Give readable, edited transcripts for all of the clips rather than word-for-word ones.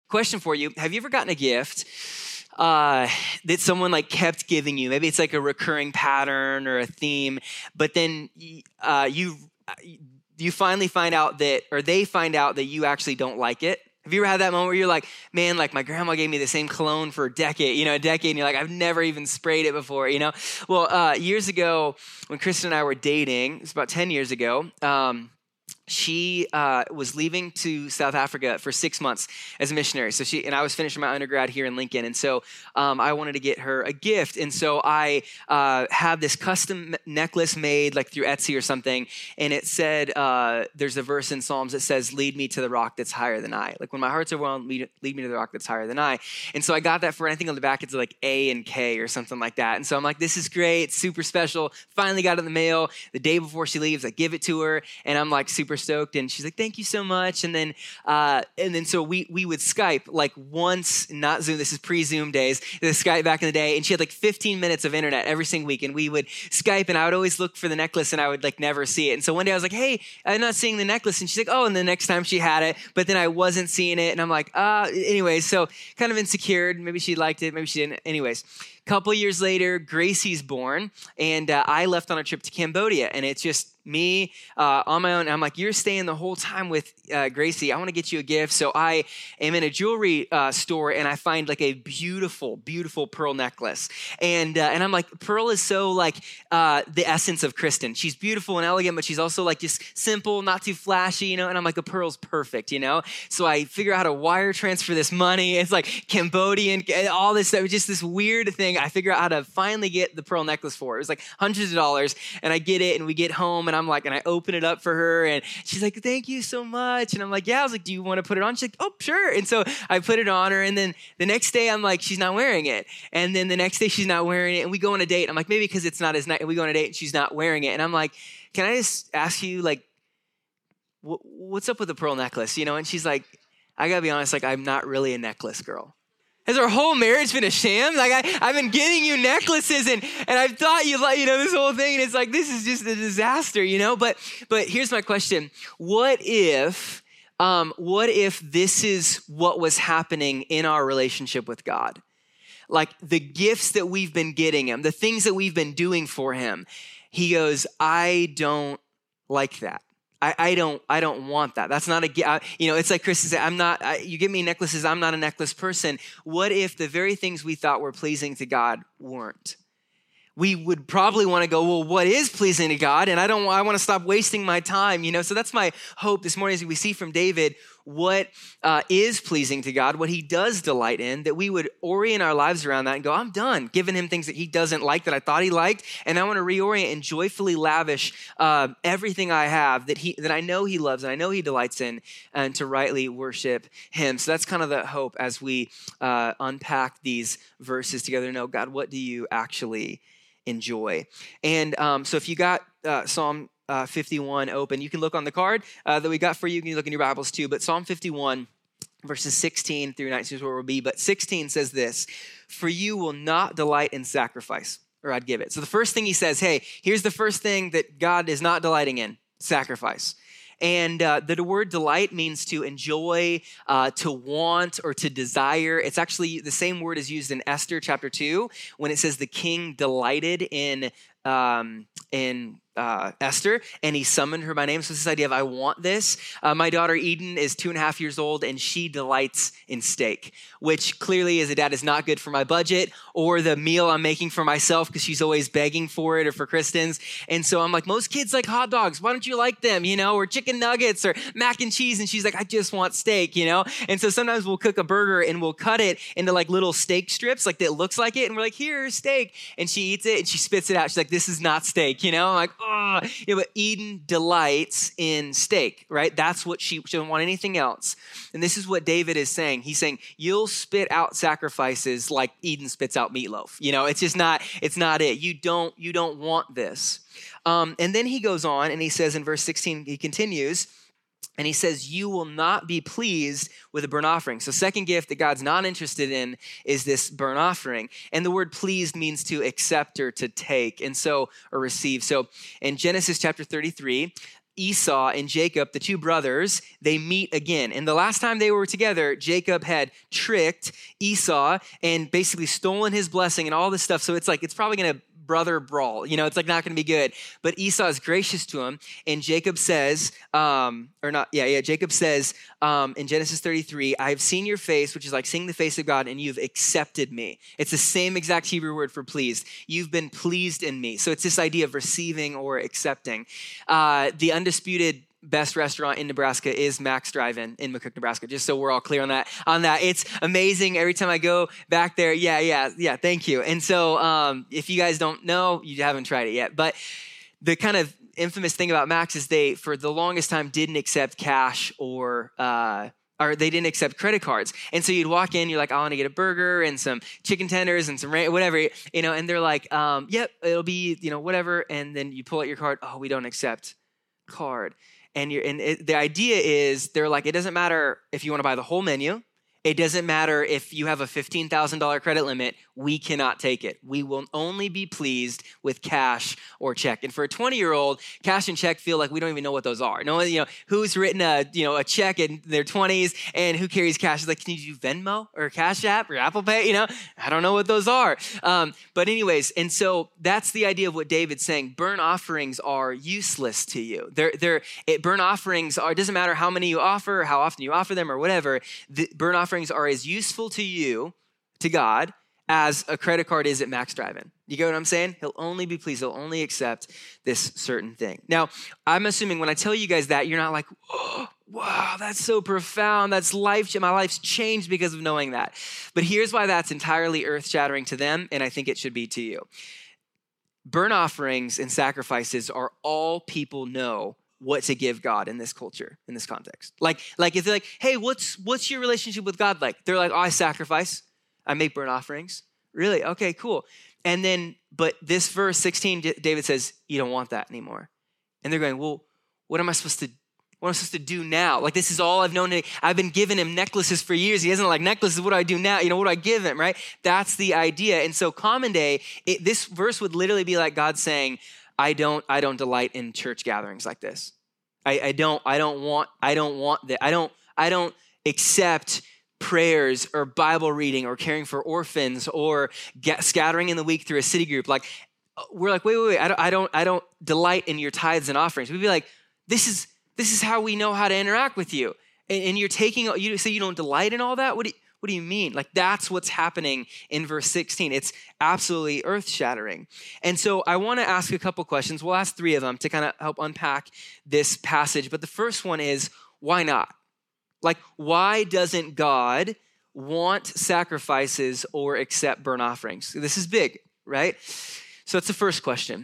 question for you. Have you ever gotten a gift that someone like kept giving you? Maybe it's like a recurring pattern or a theme, but then you finally find out that, or they find out that you actually don't like it. Have you ever had that moment where you're like, man, like my grandma gave me the same cologne for a decade, and you're like, I've never even sprayed it before, Well, years ago when Kristen and I were dating, it was about 10 years ago, she was leaving to South Africa for 6 months as a missionary. So she and I was finishing my undergrad here in Lincoln. And so I wanted to get her a gift. And so I had this custom necklace made like through Etsy or something. And it said, there's a verse in Psalms that says, lead me to the rock that's higher than I. Like when my heart's overwhelmed, lead me to the rock that's higher than I. And so I got that for, I think on the back, it's like A and K or something like that. And so I'm like, this is great. It's super special. Finally got it in the mail. The day before she leaves, I give it to her. And I'm like super stoked, and she's like, thank you so much. And then so we would Skype like once, not Zoom, this is pre-Zoom days, the Skype back in the day, and she had like 15 minutes of internet every single week, and we would Skype, and I would always look for the necklace, and I would like never see it. And so one day I was like, hey, I'm not seeing the necklace, and she's like, oh, and the next time she had it, but then I wasn't seeing it, and I'm like, anyways, so kind of insecure, maybe she liked it, maybe she didn't, anyways. Couple years later, Gracie's born, and I left on a trip to Cambodia, and it's just me on my own. And I'm like, you're staying the whole time with Gracie. I want to get you a gift. So I am in a jewelry store, and I find like a beautiful, beautiful pearl necklace. And I'm like, pearl is so like the essence of Kristen. She's beautiful and elegant, but she's also like just simple, not too flashy, And I'm like, the pearl's perfect, So I figure out how to wire transfer this money. It's like Cambodian, all this stuff, just this weird thing. I figure out how to finally get the pearl necklace for her. It was like hundreds of dollars, and I get it, and we get home, and I'm like, and I open it up for her, and she's like, thank you so much. And I'm like, yeah. I was like, do you want to put it on? She's like, oh, sure. And so I put it on her, and then the next day I'm like, she's not wearing it. And then the next day she's not wearing it, and we go on a date. I'm like, maybe because it's not as nice. And we go on a date, and she's not wearing it. And I'm like, can I just ask you, like, what's up with the pearl necklace? And she's like, I gotta be honest, like, I'm not really a necklace girl. Has our whole marriage been a sham? Like I've been getting you necklaces, and I've thought you like, this whole thing, and it's like, this is just a disaster, But here's my question. What if this is what was happening in our relationship with God? Like the gifts that we've been getting him, the things that we've been doing for him. He goes, I don't like that. I don't want that. That's not it's like Chris said, you give me necklaces, I'm not a necklace person. What if the very things we thought were pleasing to God weren't? We would probably want to go, well, what is pleasing to God? And I want to stop wasting my time, So that's my hope this morning as we see from David what is pleasing to God, what he does delight in, that we would orient our lives around that and go, I'm done giving him things that he doesn't like that I thought he liked, and I want to reorient and joyfully lavish everything I have that I know he loves and I know he delights in, and to rightly worship him. So that's kind of the hope as we unpack these verses together. No, God, what do you actually enjoy? And so if you got Psalm 51 open, you can look on the card that we got for you. You can look in your Bibles too. But Psalm 51, verses 16 through 19 is where we'll be. But 16 says this: for you will not delight in sacrifice, or I'd give it. So the first thing he says, hey, here's the first thing that God is not delighting in: sacrifice. And the word delight means to enjoy, to want, or to desire. It's actually the same word is used in Esther chapter 2 when it says the king delighted in Esther, and he summoned her by name. So this idea of I want this. My daughter Eden is 2.5 years old, and she delights in steak, which clearly as a dad is not good for my budget or the meal I'm making for myself, because she's always begging for it, or for Kristen's. And so I'm like, most kids like hot dogs. Why don't you like them? Or chicken nuggets or mac and cheese. And she's like, I just want steak, And so sometimes we'll cook a burger and we'll cut it into like little steak strips, like that looks like it. And we're like, here's steak. And she eats it and she spits it out. She's like, this is not steak, I'm like, oh, but Eden delights in steak, right? That's what she doesn't want anything else. And this is what David is saying. He's saying, you'll spit out sacrifices like Eden spits out meatloaf. It's just not, it's not it. You don't want this. And then he goes on and he says in verse 16, he continues, and he says, you will not be pleased with a burnt offering. So second gift that God's not interested in is this burnt offering. And the word pleased means to accept or to take, and so, or receive. So in Genesis chapter 33, Esau and Jacob, the two brothers, they meet again. And the last time they were together, Jacob had tricked Esau and basically stolen his blessing and all this stuff. So it's probably going to brother brawl. It's like not going to be good. But Esau is gracious to him. And Jacob says, Jacob says in Genesis 33, I have seen your face, which is like seeing the face of God, and you've accepted me. It's the same exact Hebrew word for pleased. You've been pleased in me. So it's this idea of receiving or accepting. The undisputed best restaurant in Nebraska is Max Drive-In in McCook, Nebraska, just so we're all clear on that. It's amazing. Every time I go back there, yeah, thank you. And so if you guys don't know, you haven't tried it yet. But the kind of infamous thing about Max is they, for the longest time, didn't accept cash or they didn't accept credit cards. And so you'd walk in, you're like, I want to get a burger and some chicken tenders and some whatever, and they're like, yep, it'll be, whatever. And then you pull out your card. Oh, we don't accept card. And the idea is they're like, it doesn't matter if you want to buy the whole menu. It doesn't matter if you have a $15,000 credit limit. We cannot take it. We will only be pleased with cash or check. And for a 20-year-old, cash and check feel like we don't even know what those are. No one, who's written a check in their 20s and who carries cash? It's like, can you do Venmo or Cash App or Apple Pay? I don't know what those are. But anyways, and so that's the idea of what David's saying. Burnt offerings are useless to you. Burnt offerings are, it doesn't matter how many you offer, how often you offer them or whatever. Burnt offerings are as useful to you, to God, as a credit card is at Max Drive-In. You get what I'm saying? He'll only be pleased. He'll only accept this certain thing. Now, I'm assuming when I tell you guys that, you're not like, oh, wow, that's so profound. That's my life's changed because of knowing that. But here's why that's entirely earth-shattering to them, and I think it should be to you. Burnt offerings and sacrifices are all people know what to give God in this culture, in this context. Like if they're like, hey, what's your relationship with God like? They're like, oh, I sacrifice. I make burnt offerings. Really? Okay, cool. And then, but this verse 16, David says, you don't want that anymore. And they're going, well, what am I supposed to do now? Like, this is all I've known. I've been giving him necklaces for years. He doesn't like necklaces. What do I do now? What do I give him, right? That's the idea. And so common day, this verse would literally be like God saying, I don't delight in church gatherings like this. I don't want that. I don't accept prayers or Bible reading or caring for orphans or scattering in the week through a city group. Like, we're like, wait. I don't delight in your tithes and offerings. We'd be like, this is how we know how to interact with you. And you say you don't delight in all that? What do you mean? Like, that's what's happening in verse 16. It's absolutely earth-shattering. And so I want to ask a couple questions. We'll ask 3 of them to kind of help unpack this passage. But the first one is, why not? Like, why doesn't God want sacrifices or accept burnt offerings? This is big, right? So that's the first question.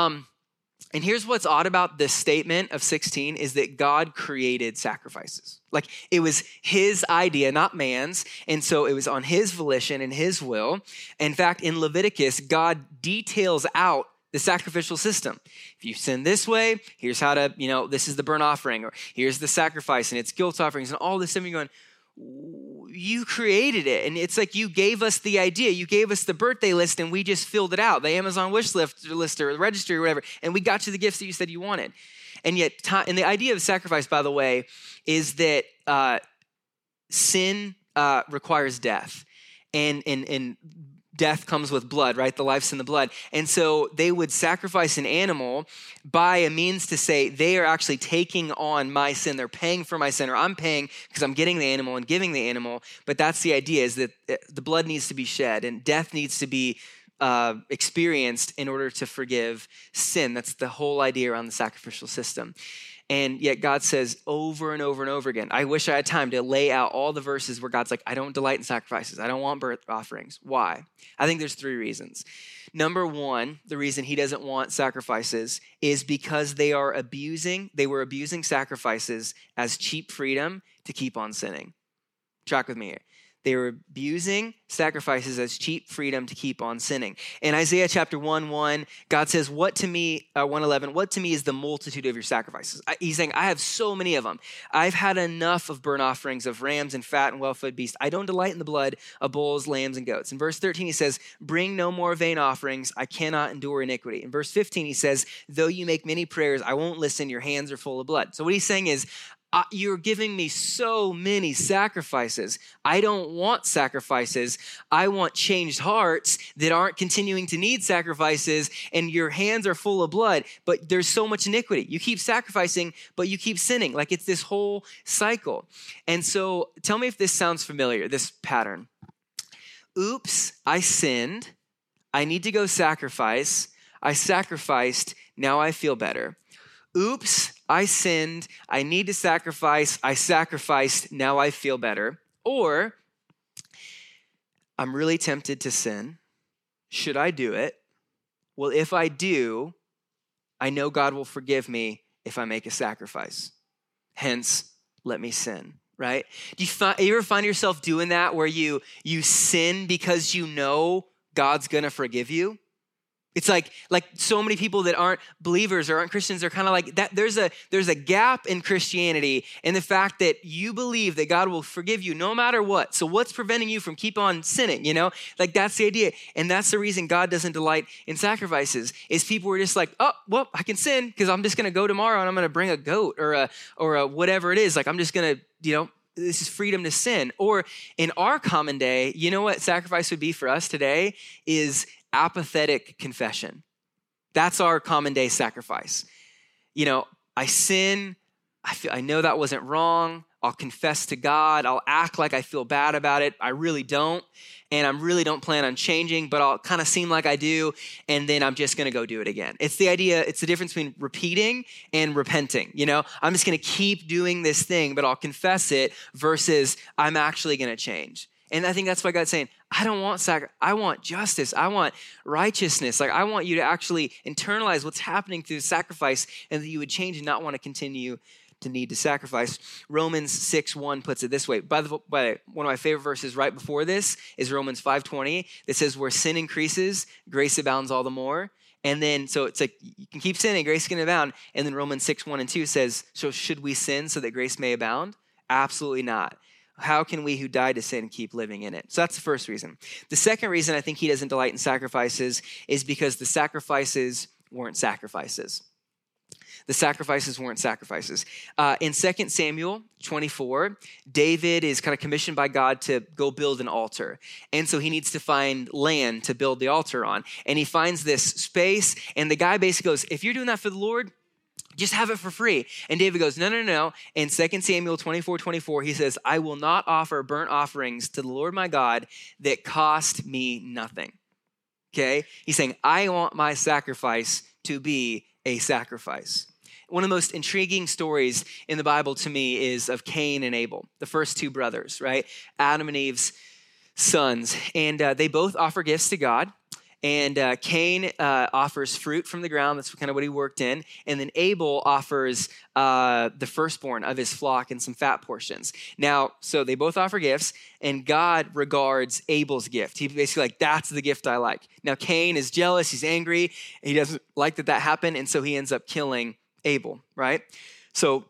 And here's what's odd about this statement of 16 is that God created sacrifices. Like, it was his idea, not man's. And so it was on his volition and his will. In fact, in Leviticus, God details out the sacrificial system. If you sin this way, here's how to, this is the burnt offering, or here's the sacrifice, and it's guilt offerings, and all this stuff. And you're going, you created it. And it's like you gave us the idea. You gave us the birthday list, and we just filled it out, the Amazon wish list or the registry or whatever, and we got you the gifts that you said you wanted. And yet, and the idea of sacrifice, by the way, is that sin requires death. And death comes with blood, right? The life's in the blood. And so they would sacrifice an animal by a means to say they are actually taking on my sin. They're paying for my sin, or I'm paying because I'm getting the animal and giving the animal. But that's the idea, is that the blood needs to be shed and death needs to be experienced in order to forgive sin. That's the whole idea around the sacrificial system. And yet God says over and over and over again, I wish I had time to lay out all the verses where God's like, I don't delight in sacrifices. I don't want burnt offerings. Why? I think there's 3 reasons. Number 1, the reason he doesn't want sacrifices is because they were abusing sacrifices as cheap freedom to keep on sinning. Track with me here. They were abusing sacrifices as cheap freedom to keep on sinning. In Isaiah chapter 1:1, God says, 1:11, what to me is the multitude of your sacrifices? He's saying, I have so many of them. I've had enough of burnt offerings of rams and fat and well-fed beasts. I don't delight in the blood of bulls, lambs, and goats. In verse 13, he says, bring no more vain offerings. I cannot endure iniquity. In verse 15, he says, though you make many prayers, I won't listen. Your hands are full of blood. So what he's saying is, you're giving me so many sacrifices. I don't want sacrifices. I want changed hearts that aren't continuing to need sacrifices, and your hands are full of blood, but there's so much iniquity. You keep sacrificing, but you keep sinning. Like it's this whole cycle. And so tell me if this sounds familiar, this pattern. Oops, I sinned. I need to go sacrifice. I sacrificed. Now I feel better. Oops, I sinned. I need to sacrifice. I sacrificed. Now I feel better. Or I'm really tempted to sin. Should I do it? Well, if I do, I know God will forgive me if I make a sacrifice. Hence, let me sin, right? Do you ever find yourself doing that where you sin because you know God's going to forgive you? It's like so many people that aren't believers or aren't Christians are kind of like that. There's a gap in Christianity in the fact that you believe that God will forgive you no matter what. So what's preventing you from keep on sinning? Like that's the idea. And that's the reason God doesn't delight in sacrifices is people were just like, oh, well, I can sin because I'm just going to go tomorrow and I'm going to bring a goat or a whatever it is. Like I'm just going to, this is freedom to sin. Or in our common day, you know what sacrifice would be for us today is apathetic confession. That's our common day sacrifice. I sin. I know that wasn't wrong. I'll confess to God. I'll act like I feel bad about it. I really don't. And I really don't plan on changing, but I'll kind of seem like I do. And then I'm just going to go do it again. It's the idea. It's the difference between repeating and repenting. I'm just going to keep doing this thing, but I'll confess it versus I'm actually going to change. And I think that's why God's saying, I don't want sacrifice. I want justice. I want righteousness. Like I want you to actually internalize what's happening through sacrifice and that you would change and not want to continue to need to sacrifice. Romans 6:1 puts it this way. By the way, one of my favorite verses right before this is Romans 5:20 that says, where sin increases, grace abounds all the more. And then, so it's like, you can keep sinning, grace can abound. And then Romans 6:1 and 2 says, so should we sin so that grace may abound? Absolutely not. How can we who died to sin keep living in it? So that's the first reason. The second reason I think he doesn't delight in sacrifices is because the sacrifices weren't sacrifices. The sacrifices weren't sacrifices. In 2 Samuel 24, David is kind of commissioned by God to go build an altar. And so he needs to find land to build the altar on. And he finds this space, and the guy basically goes, if you're doing that for the Lord, just have it for free. And David goes, no. In 2 Samuel 24:24, he says, I will not offer burnt offerings to the Lord my God that cost me nothing. Okay? He's saying, I want my sacrifice to be a sacrifice. One of the most intriguing stories in the Bible to me is of Cain and Abel, the first two brothers, right? Adam and Eve's sons. And they both offer gifts to God. And Cain offers fruit from the ground. That's kind of what he worked in. And then Abel offers the firstborn of his flock and some fat portions. Now, so they both offer gifts, and God regards Abel's gift. He basically like, that's the gift I like. Now, Cain is jealous. He's angry. He doesn't like that happened. And so he ends up killing Abel, right? So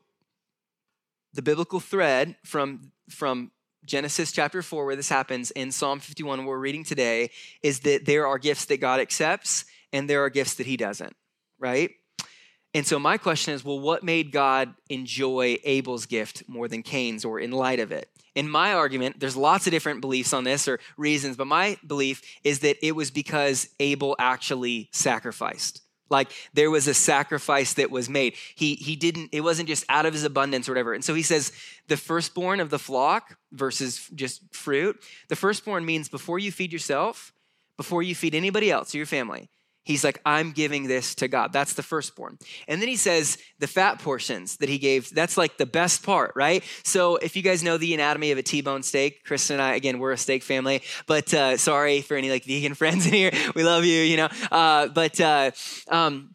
the biblical thread from Genesis chapter 4, where this happens, in Psalm 51, what we're reading today, is that there are gifts that God accepts and there are gifts that he doesn't, right? And so my question is, well, what made God enjoy Abel's gift more than Cain's, or in light of it? In my argument, there's lots of different beliefs on this or reasons, but my belief is that it was because Abel actually sacrificed. Like there was a sacrifice that was made. It wasn't just out of his abundance or whatever. And so he says the firstborn of the flock versus just fruit. The firstborn means before you feed yourself, before you feed anybody else or your family, he's like, I'm giving this to God. That's the firstborn. And then he says the fat portions that he gave, that's like the best part, right? So if you guys know the anatomy of a T-bone steak, Kristen and I, again, we're a steak family, but sorry for any like vegan friends in here. We love you,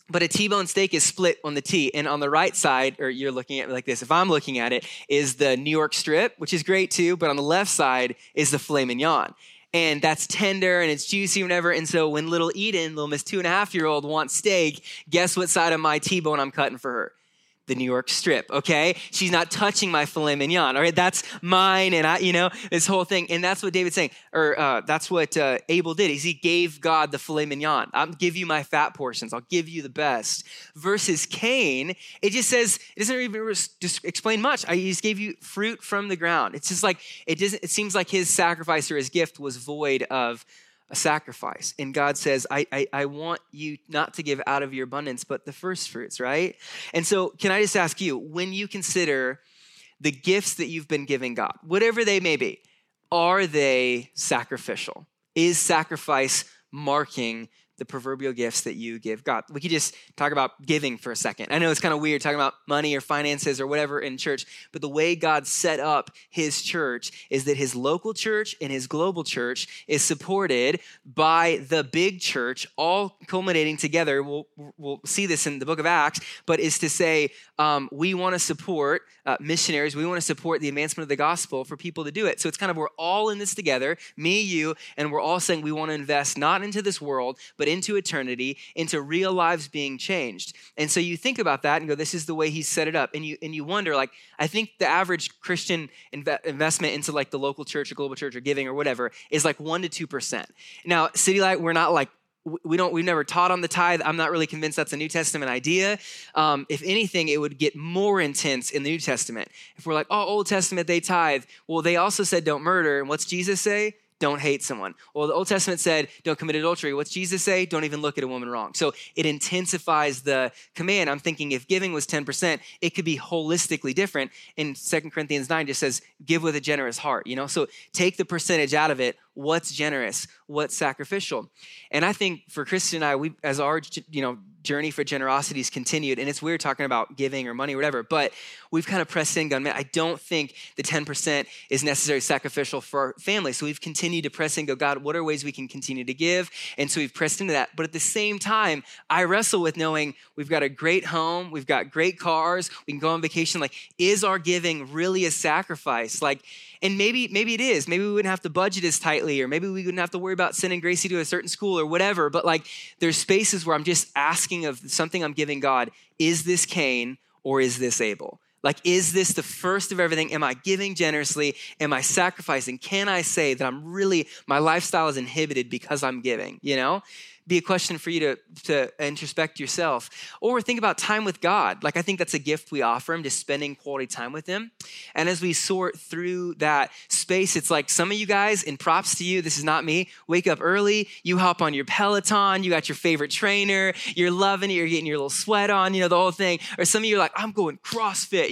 But a T-bone steak is split on the T. And on the right side, or you're looking at it like this, if I'm looking at it, is the New York strip, which is great too. But on the left side is the filet mignon. And that's tender and it's juicy or whatever. And so when little Eden, little Miss 2.5-year-old wants steak, guess what side of my T-bone I'm cutting for her? The New York strip, okay? She's not touching my filet mignon, all right? That's mine, and this whole thing. And that's what David's saying, or that's what Abel did, is he gave God the filet mignon. I'll give you my fat portions. I'll give you the best. Versus Cain, it just says, it doesn't even just explain much. He just gave you fruit from the ground. It's just like, it seems like his sacrifice or his gift was void of a sacrifice. And God says, I want you not to give out of your abundance, but the first fruits, right? And so can I just ask you, when you consider the gifts that you've been giving God, whatever they may be, are they sacrificial? Is sacrifice marking the proverbial gifts that you give God? We could just talk about giving for a second. I know it's kind of weird talking about money or finances or whatever in church, but the way God set up his church is that his local church and his global church is supported by the big church, all culminating together. We'll see this in the book of Acts, but is to say, we want to support missionaries. We want to support the advancement of the gospel for people to do it. So it's kind of, we're all in this together, me, you, and we're all saying we want to invest not into this world, but into eternity, into real lives being changed. And so you think about that and go, this is the way he set it up. And you wonder, like, I think the average Christian investment into like the local church or global church or giving or whatever is like 1% to 2%. Now, City Light, we're not like, we've never taught on the tithe. I'm not really convinced that's a New Testament idea. If anything, it would get more intense in the New Testament. If we're like, oh, Old Testament, they tithe. Well, they also said don't murder. And what's Jesus say? Don't hate someone. Well, the Old Testament said, don't commit adultery. What's Jesus say? Don't even look at a woman wrong. So it intensifies the command. I'm thinking if giving was 10%, it could be holistically different. And 2 Corinthians 9 just says, give with a generous heart, So take the percentage out of it. What's generous? What's sacrificial? And I think for Kristen and I, we, as our, journey for generosity has continued, and it's weird talking about giving or money or whatever, but we've kind of pressed in, gone, man, I don't think the 10% is necessarily sacrificial for our family. So we've continued to press in, go, God, what are ways we can continue to give? And so we've pressed into that. But at the same time, I wrestle with knowing we've got a great home, we've got great cars, we can go on vacation. Like, is our giving really a sacrifice? And maybe it is. Maybe we wouldn't have to budget as tightly, or maybe we wouldn't have to worry about sending Gracie to a certain school or whatever. But there's spaces where I'm just asking of something I'm giving God, is this Cain or is this Abel? Is this the first of everything? Am I giving generously? Am I sacrificing? Can I say that my lifestyle is inhibited because I'm giving, Be a question for you to introspect yourself. Or think about time with God. I think that's a gift we offer him, just spending quality time with him. And as we sort through that space, it's like some of you guys, and props to you, this is not me, wake up early, you hop on your Peloton, you got your favorite trainer, you're loving it, you're getting your little sweat on, the whole thing. Or some of you are like, I'm going CrossFit,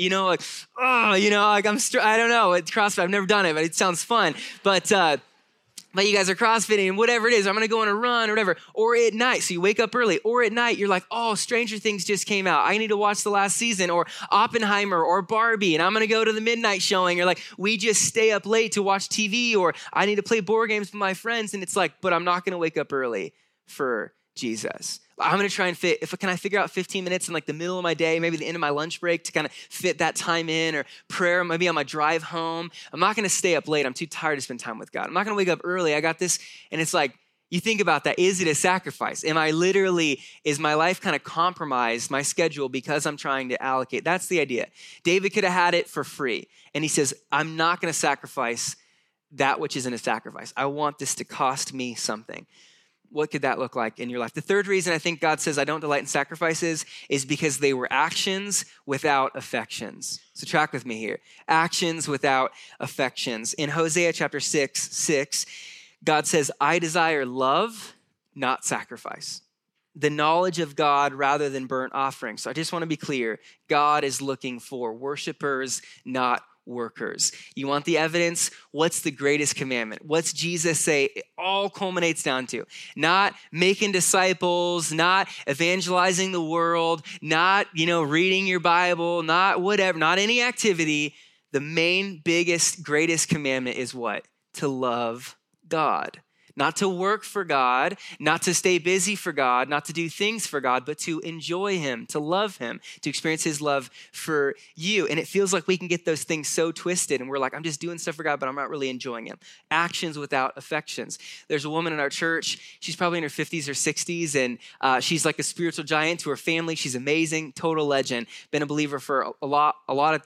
I don't know, it's CrossFit, I've never done it, but it sounds fun. But you guys are CrossFitting and whatever it is, I'm going to go on a run or whatever. Or at night, so you wake up early. Or at night, you're like, oh, Stranger Things just came out. I need to watch the last season. Or Oppenheimer or Barbie, and I'm going to go to the midnight showing. Or we just stay up late to watch TV. Or I need to play board games with my friends. And it's but I'm not going to wake up early for Jesus. I'm going to try and can I figure out 15 minutes in the middle of my day, maybe the end of my lunch break to kind of fit that time in, or prayer, maybe on my drive home. I'm not going to stay up late. I'm too tired to spend time with God. I'm not going to wake up early. I got this. And it's you think about that. Is it a sacrifice? Is my life kind of compromised, my schedule, because I'm trying to allocate? That's the idea. David could have had it for free. And he says, I'm not going to sacrifice that which isn't a sacrifice. I want this to cost me something. What could that look like in your life? The third reason I think God says I don't delight in sacrifices is because they were actions without affections. So track with me here. Actions without affections. In Hosea chapter 6, God says, I desire love, not sacrifice. The knowledge of God rather than burnt offerings. So I just want to be clear. God is looking for worshipers, not workers. You want the evidence? What's the greatest commandment? What's Jesus say? It all culminates down to not making disciples, not evangelizing the world, not, reading your Bible, not whatever, not any activity. The main, biggest, greatest commandment is what? To love God. Not to work for God, not to stay busy for God, not to do things for God, but to enjoy him, to love him, to experience his love for you. And it feels like we can get those things so twisted and we're like, I'm just doing stuff for God, but I'm not really enjoying him. Actions without affections. There's a woman in our church, she's probably in her 50s or 60s, and she's like a spiritual giant to her family. She's amazing, total legend, been a believer for a lot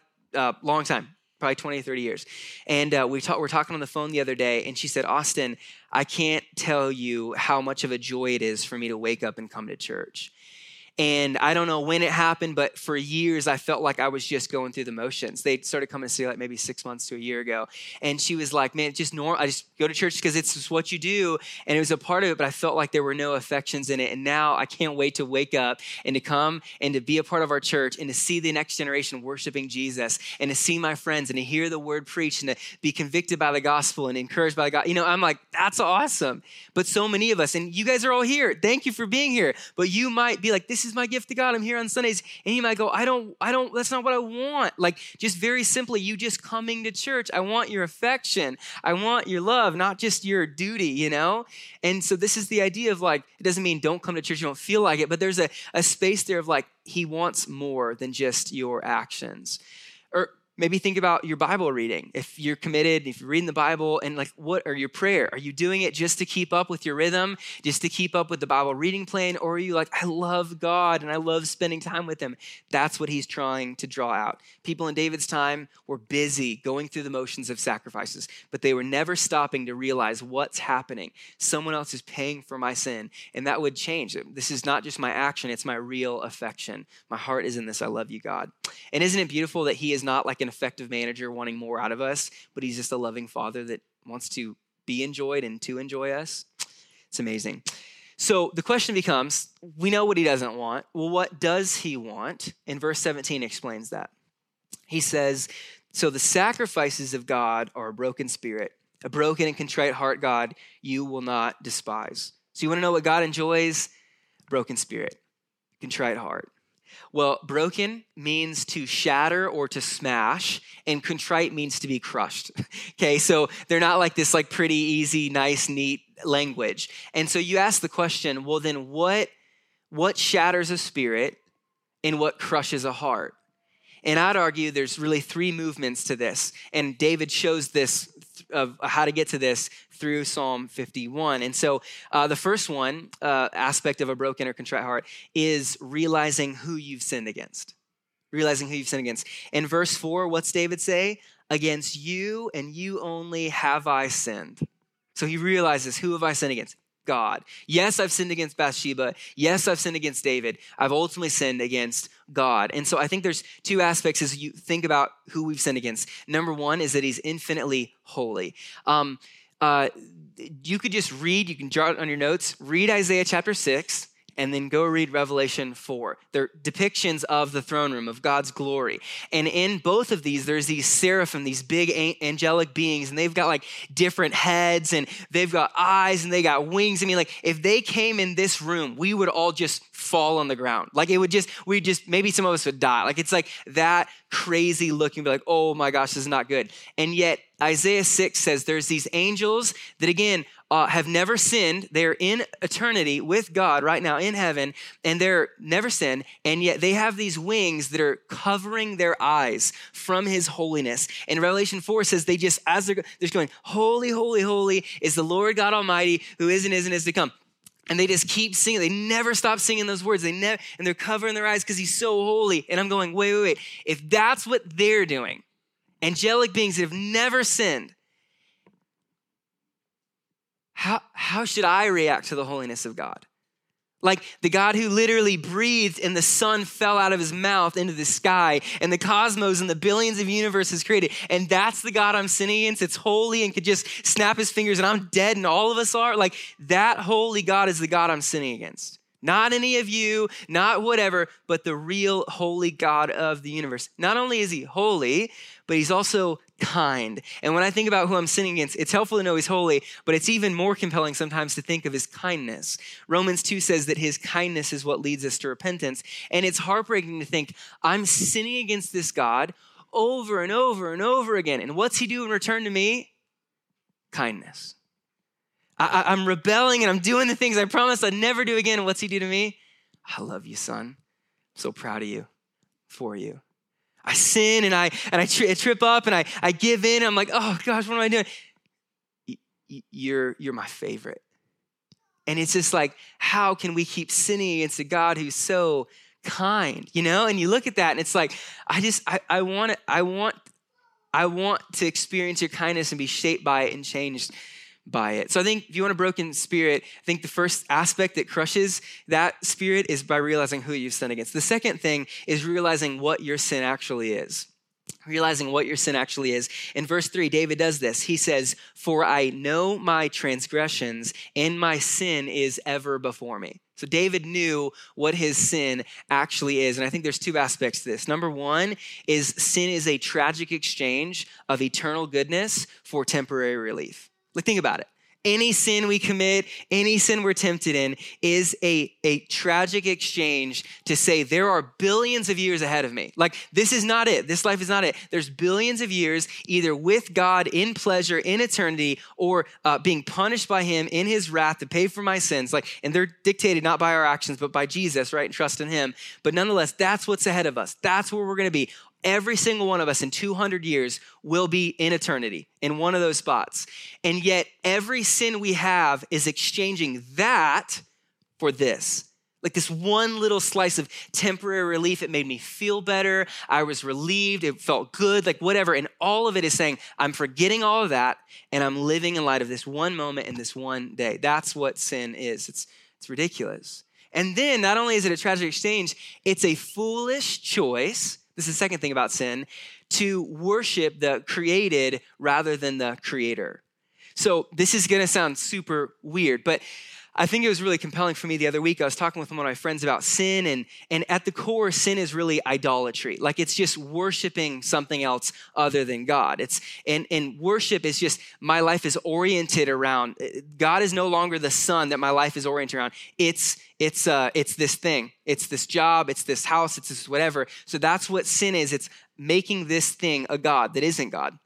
of long time. Probably 20, 30 years. And we're talking on the phone the other day, and she said, Austin, I can't tell you how much of a joy it is for me to wake up and come to church. And I don't know when it happened, but for years, I felt like I was just going through the motions. They started coming to see like maybe 6 months to a year ago. And she was like, man, it's just normal. I just go to church because it's just what you do. And it was a part of it, but I felt like there were no affections in it. And now I can't wait to wake up and to come and to be a part of our church and to see the next generation worshiping Jesus and to see my friends and to hear the word preached and to be convicted by the gospel and encouraged by God. You know, I'm like, that's awesome. But so many of us, and you guys are all here. Thank you for being here. But you might be like, this is my gift to God. I'm here on Sundays. And you might go, I don't, that's not what I want. Like just very simply, you just coming to church. I want your affection. I want your love, not just your duty, you know? And so this is the idea of like, it doesn't mean don't come to church. You don't feel like it, but there's a space there of like, he wants more than just your actions. Or maybe think about your Bible reading. If you're committed, if you're reading the Bible, and like, what are your prayer? Are you doing it just to keep up with your rhythm, just to keep up with the Bible reading plan? Or are you like, I love God and I love spending time with him? That's what he's trying to draw out. People in David's time were busy going through the motions of sacrifices, but they were never stopping to realize what's happening. Someone else is paying for my sin, and that would change. This is not just my action, it's my real affection. My heart is in this. I love you, God. And isn't it beautiful that he is not like an effective manager wanting more out of us, but he's just a loving father that wants to be enjoyed and to enjoy us? It's amazing. So the question becomes, we know what he doesn't want. Well, what does he want? And verse 17 explains that. He says, so the sacrifices of God are a broken spirit, a broken and contrite heart, God, you will not despise. So you want to know what God enjoys? Broken spirit, contrite heart. Well, broken means to shatter or to smash, and contrite means to be crushed. Okay, so they're not like this like pretty, easy, nice, neat language. And so you ask the question, well then what shatters a spirit and what crushes a heart? And I'd argue there's really three movements to this. And David shows this of how to get to this through Psalm 51. And so the first one, aspect of a broken or contrite heart, is realizing who you've sinned against. Realizing who you've sinned against. In verse 4, what's David say? Against you and you only have I sinned. So he realizes, who have I sinned against? God. Yes, I've sinned against Bathsheba. Yes, I've sinned against David. I've ultimately sinned against God. And so I think there's two aspects as you think about who we've sinned against. Number one is that he's infinitely holy. You could just read, you can jot it on your notes, read Isaiah chapter 6, and then go read Revelation 4. They're depictions of the throne room, of God's glory. And in both of these, there's these seraphim, these big angelic beings, and they've got like different heads, and they've got eyes, and they got wings. I mean, like if they came in this room, we would all just fall on the ground. Like it would maybe some of us would die. Like it's like that crazy looking, be like, oh my gosh, this is not good. And yet Isaiah 6 says there's these angels that again, have never sinned. They're in eternity with God right now in heaven, and they're never sinned, and yet they have these wings that are covering their eyes from his holiness. And Revelation 4 says they just, as they're just going, holy, holy, holy is the Lord God Almighty who is and is to come. And they just keep singing. They never stop singing those words. And they're covering their eyes because he's so holy. And I'm going, wait. If that's what they're doing, angelic beings that have never sinned, how should I react to the holiness of God? Like the God who literally breathed and the sun fell out of his mouth into the sky and the cosmos and the billions of universes created. And that's the God I'm sinning against. It's holy and could just snap his fingers and I'm dead and all of us are. Like that holy God is the God I'm sinning against. Not any of you, not whatever, but the real holy God of the universe. Not only is he holy, but he's also kind. And when I think about who I'm sinning against, it's helpful to know he's holy, but it's even more compelling sometimes to think of his kindness. Romans 2 says that his kindness is what leads us to repentance. And it's heartbreaking to think, I'm sinning against this God over and over and over again. And what's he do in return to me? Kindness. I'm rebelling and I'm doing the things I promised I'd never do again. And what's he do to me? I love you, son. I'm so proud of you, for you. I sin and I trip up and I give in. I'm like, oh gosh, what am I doing? You're my favorite. And it's just like, how can we keep sinning against a God who's so kind, And you look at that and it's like, I want to experience your kindness and be shaped by it and changed by it. So I think if you want a broken spirit, I think the first aspect that crushes that spirit is by realizing who you've sinned against. The second thing is realizing what your sin actually is. Realizing what your sin actually is. In verse 3, David does this. He says, "For I know my transgressions, and my sin is ever before me." So David knew what his sin actually is. And I think there's two aspects to this. Number one is sin is a tragic exchange of eternal goodness for temporary relief. Like, think about it. Any sin we commit, any sin we're tempted in is a tragic exchange to say there are billions of years ahead of me. Like, this is not it. This life is not it. There's billions of years either with God in pleasure, in eternity, or being punished by him in his wrath to pay for my sins. And they're dictated not by our actions, but by Jesus, right? And trust in him. But nonetheless, that's what's ahead of us. That's where we're going to be. Every single one of us in 200 years will be in eternity in one of those spots. And yet every sin we have is exchanging that for this. Like this one little slice of temporary relief. It made me feel better. I was relieved. It felt good, like whatever. And all of it is saying, I'm forgetting all of that and I'm living in light of this one moment and this one day. That's what sin is. It's ridiculous. And then not only is it a tragic exchange, it's a foolish choice. This is the second thing about sin, to worship the created rather than the creator. So this is going to sound super weird, but I think it was really compelling for me the other week. I was talking with one of my friends about sin, and at the core, sin is really idolatry. Like, it's just worshiping something else other than God. And worship is just, my life is oriented around, God is no longer the sun that my life is oriented around. It's this thing. It's this job. It's this house. It's this whatever. So that's what sin is. It's making this thing a God that isn't God.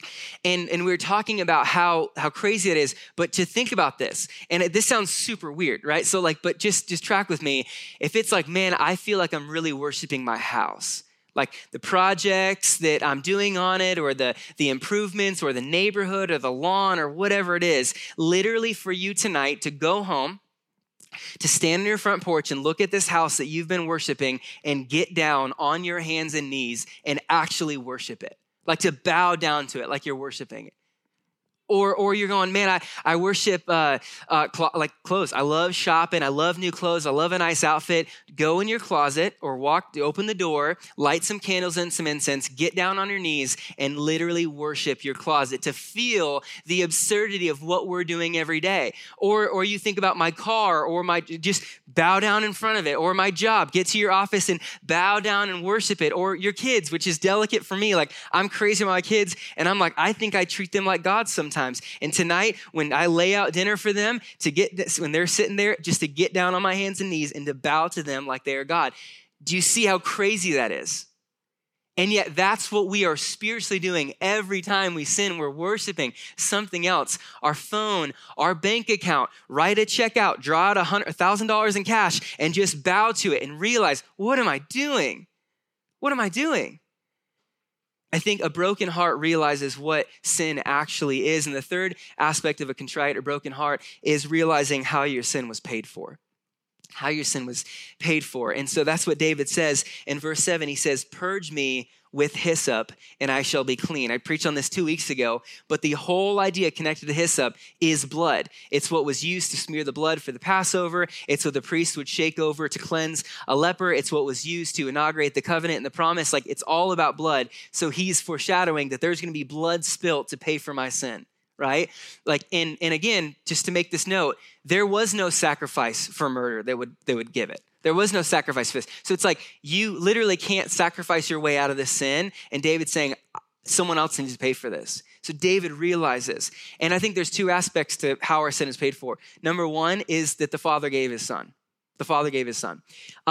And we were talking about how crazy it is, but to think about this, and this sounds super weird, right? So but just track with me. If it's like, man, I feel like I'm really worshiping my house, like the projects that I'm doing on it, or the improvements, or the neighborhood, or the lawn, or whatever it is, literally for you tonight to go home, to stand on your front porch and look at this house that you've been worshiping and get down on your hands and knees and actually worship it. Like to bow down to it, like you're worshiping it. Or you're going, man, I worship clothes. I love shopping. I love new clothes. I love a nice outfit. Go in your closet or open the door, light some candles and some incense, get down on your knees and literally worship your closet to feel the absurdity of what we're doing every day. Or you think about my car, or just bow down in front of it, or my job, get to your office and bow down and worship it, or your kids, which is delicate for me. Like, I'm crazy about my kids, and I'm like, I think I treat them like God sometimes. And tonight, when I lay out dinner for them, when they're sitting there, just to get down on my hands and knees and to bow to them like they are God. Do you see how crazy that is? And yet that's what we are spiritually doing every time we sin. We're worshiping something else. Our phone, our bank account, write a check out, draw out $1,000 in cash, and just bow to it and realize, what am I doing? What am I doing? I think a broken heart realizes what sin actually is. And the third aspect of a contrite or broken heart is realizing how your sin was paid for. How your sin was paid for. And so that's what David says in verse 7. He says, "Purge me with hyssop and I shall be clean." I preached on this 2 weeks ago, but the whole idea connected to hyssop is blood. It's what was used to smear the blood for the Passover. It's what the priest would shake over to cleanse a leper. It's what was used to inaugurate the covenant and the promise. Like, it's all about blood. So he's foreshadowing that there's going to be blood spilt to pay for my sin. Right? Like, and again, just to make this note, there was no sacrifice for murder that would give it. There was no sacrifice for this. So it's like, you literally can't sacrifice your way out of this sin. And David's saying, someone else needs to pay for this. So David realizes. And I think there's two aspects to how our sin is paid for. Number one is that the Father gave his son. The Father gave his son.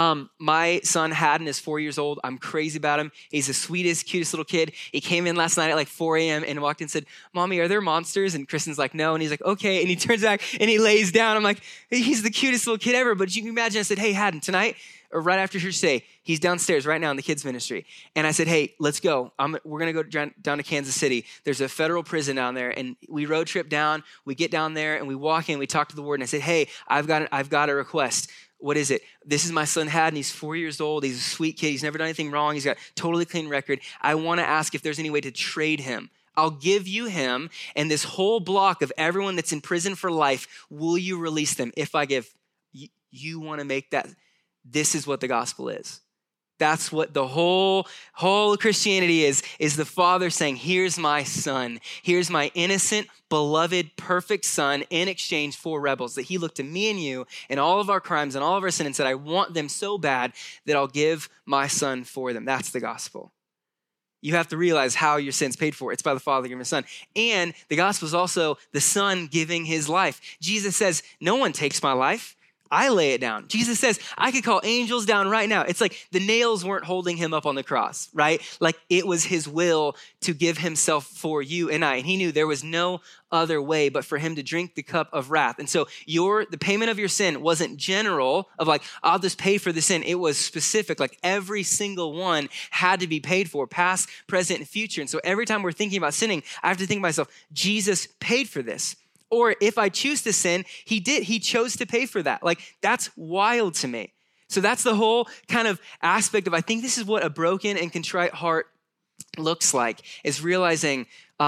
My son Haddon is 4 years old. I'm crazy about him. He's the sweetest, cutest little kid. He came in last night at like 4 a.m. and walked in and said, Mommy, are there monsters? And Kristen's like, no. And he's like, okay. And he turns back and he lays down. I'm like, he's the cutest little kid ever. But you can imagine, I said, hey, Haddon, tonight, or right after church today, he's downstairs right now in the kids ministry. And I said, hey, let's go. We're going to go down to Kansas City. There's a federal prison down there. And we road trip down. We get down there and we walk in. We talk to the warden. I said, hey, I've got a request. What is it? This is my son Haddon. He's 4 years old. He's a sweet kid. He's never done anything wrong. He's got a totally clean record. I want to ask if there's any way to trade him. I'll give you him and this whole block of everyone that's in prison for life. Will you release them if I give? You want to make that? This is what the gospel is. That's what the whole Christianity is the Father saying, here's my son. Here's my innocent, beloved, perfect son in exchange for rebels. That he looked to me and you and all of our crimes and all of our sin and said, I want them so bad that I'll give my son for them. That's the gospel. You have to realize how your sin's paid for. It's by the Father giving his son. And the gospel is also the Son giving his life. Jesus says, no one takes my life. I lay it down. Jesus says, I could call angels down right now. It's like the nails weren't holding him up on the cross, right? Like it was his will to give himself for you and I. And he knew there was no other way but for him to drink the cup of wrath. And so the payment of your sin wasn't general of like, I'll just pay for the sin. It was specific, like every single one had to be paid for, past, present, and future. And so every time we're thinking about sinning, I have to think to myself, Jesus paid for this. Or if I choose to sin, he chose to pay for that. Like that's wild to me. So that's the whole kind of aspect of, I think this is what a broken and contrite heart looks like, is realizing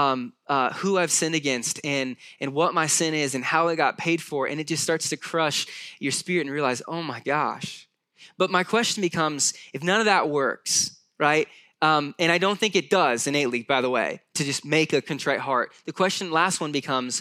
who I've sinned against and what my sin is and how it got paid for. And it just starts to crush your spirit and realize, oh my gosh. But my question becomes, if none of that works, right? And I don't think it does innately, by the way, to just make a contrite heart. The last one becomes,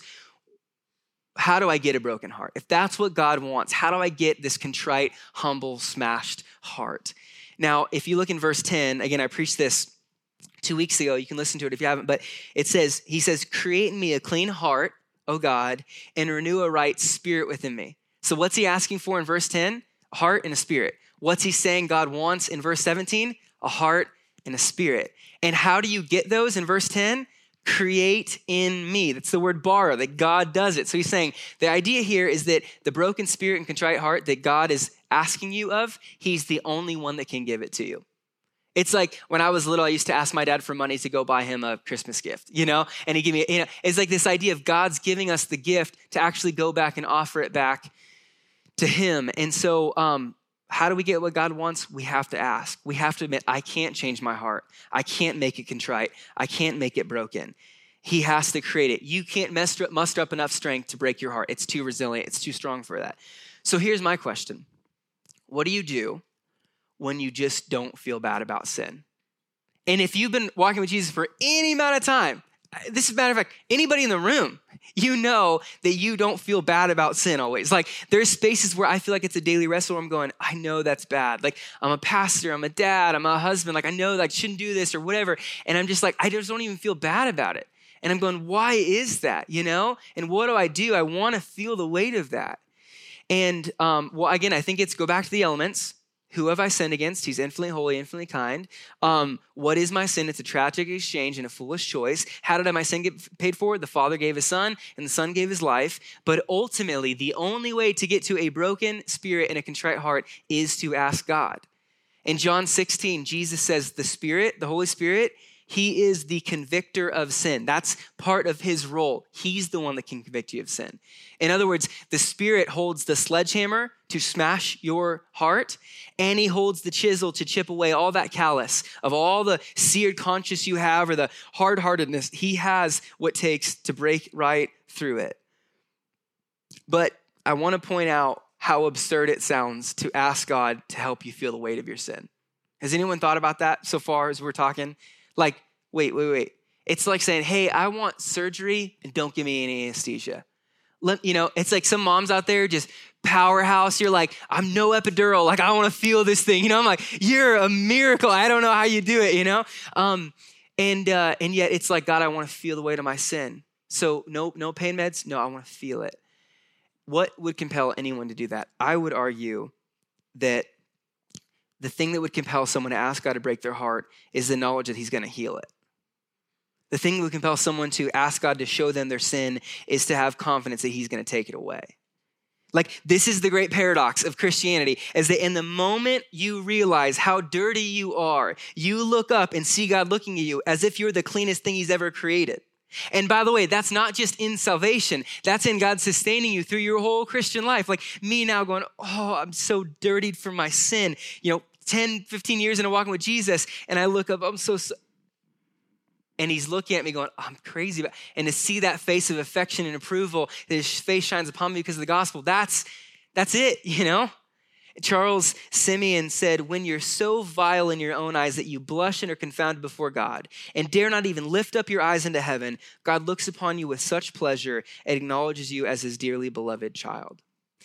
how do I get a broken heart? If that's what God wants, how do I get this contrite, humble, smashed heart? Now, if you look in verse 10, again, I preached this 2 weeks ago. You can listen to it if you haven't, but he says, create in me a clean heart, O God, and renew a right spirit within me. So what's he asking for in verse 10? A heart and a spirit. What's he saying God wants in verse 17? A heart and a spirit. And how do you get those in verse 10? Create in me. That's the word bara, that God does it. So he's saying the idea here is that the broken spirit and contrite heart that God is asking you of, he's the only one that can give it to you. It's like when I was little, I used to ask my dad for money to go buy him a Christmas gift, and he gave me, it's like this idea of God's giving us the gift to actually go back and offer it back to him. And so, how do we get what God wants? We have to ask. We have to admit, I can't change my heart. I can't make it contrite. I can't make it broken. He has to create it. You can't muster up enough strength to break your heart. It's too resilient. It's too strong for that. So here's my question. What do you do when you just don't feel bad about sin? And if you've been walking with Jesus for any amount of time, this is a matter of fact, anybody in the room, you know that you don't feel bad about sin always. Like there's spaces where I feel like it's a daily wrestle where I'm going, I know that's bad. Like I'm a pastor, I'm a dad, I'm a husband. Like I know that I shouldn't do this or whatever. And I'm just like, I just don't even feel bad about it. And I'm going, why is that? And what do? I want to feel the weight of that. And again, I think it's go back to the elements. Who have I sinned against? He's infinitely holy, infinitely kind. What is my sin? It's a tragic exchange and a foolish choice. How did my sin get paid for? The Father gave his Son, and the Son gave his life. But ultimately, the only way to get to a broken spirit and a contrite heart is to ask God. In John 16, Jesus says the Spirit, the Holy Spirit, he is the convictor of sin. That's part of his role. He's the one that can convict you of sin. In other words, the Spirit holds the sledgehammer to smash your heart, and he holds the chisel to chip away all that callus of all the seared conscience you have or the hard-heartedness. He has what it takes to break right through it. But I want to point out how absurd it sounds to ask God to help you feel the weight of your sin. Has anyone thought about that so far as we're talking? Like, wait. It's like saying, hey, I want surgery and don't give me any anesthesia. It's like some moms out there just powerhouse. You're like, I'm no epidural. Like, I want to feel this thing. I'm like, you're a miracle. I don't know how you do it, And yet it's like, God, I want to feel the weight of my sin. So no pain meds. No, I want to feel it. What would compel anyone to do that? I would argue that the thing that would compel someone to ask God to break their heart is the knowledge that he's going to heal it. The thing that would compel someone to ask God to show them their sin is to have confidence that he's going to take it away. Like, this is the great paradox of Christianity, is that in the moment you realize how dirty you are, you look up and see God looking at you as if you're the cleanest thing he's ever created. And by the way, that's not just in salvation. That's in God sustaining you through your whole Christian life. Like me now going, oh, I'm so dirtied from my sin. 10, 15 years into walking with Jesus, and I look up, I'm so and he's looking at me going, oh, I'm crazy. And to see that face of affection and approval, that his face shines upon me because of the gospel, that's it, Charles Simeon said, when you're so vile in your own eyes that you blush and are confounded before God and dare not even lift up your eyes into heaven, God looks upon you with such pleasure and acknowledges you as his dearly beloved child.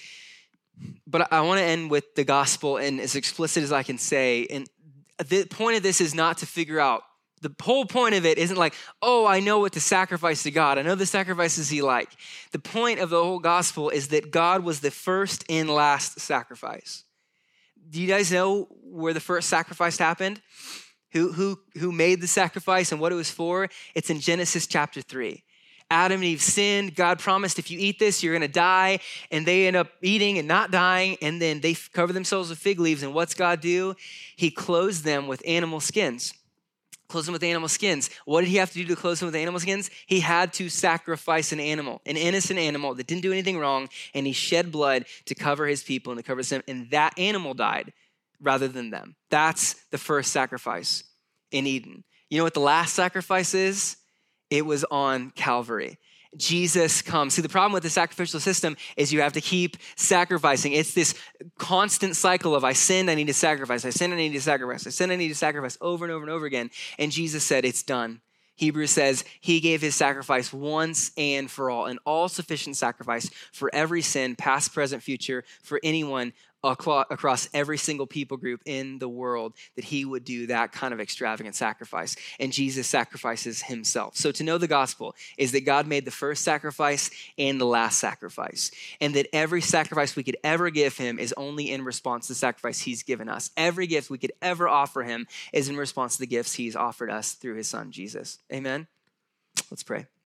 But I want to end with the gospel, and as explicit as I can say. And the point of this is not to figure out. The whole point of it isn't like, oh, I know what to sacrifice to God. I know the sacrifices he like. The point of the whole gospel is that God was the first and last sacrifice. Do you guys know where the first sacrifice happened? Who made the sacrifice and what it was for? It's in Genesis chapter 3. Adam and Eve sinned. God promised, if you eat this, you're going to die. And they end up eating and not dying. And then they cover themselves with fig leaves. And what's God do? He clothes them with animal skins. Clothes them with animal skins. What did he have to do to clothe them with animal skins? He had to sacrifice an animal, an innocent animal that didn't do anything wrong. And he shed blood to cover his people and to cover them. And that animal died rather than them. That's the first sacrifice in Eden. You know what the last sacrifice is? It was on Calvary. Jesus comes. See, the problem with the sacrificial system is you have to keep sacrificing. It's this constant cycle of I sinned, I need to sacrifice. I sinned, I need to sacrifice. I sinned, I need to sacrifice over and over and over again. And Jesus said, it's done. Hebrews says he gave his sacrifice once and for all, an all-sufficient sacrifice for every sin, past, present, future, for anyone across every single people group in the world, that he would do that kind of extravagant sacrifice. And Jesus sacrifices himself. So to know the gospel is that God made the first sacrifice and the last sacrifice. And that every sacrifice we could ever give him is only in response to the sacrifice he's given us. Every gift we could ever offer him is in response to the gifts he's offered us through his son, Jesus. Amen? Let's pray.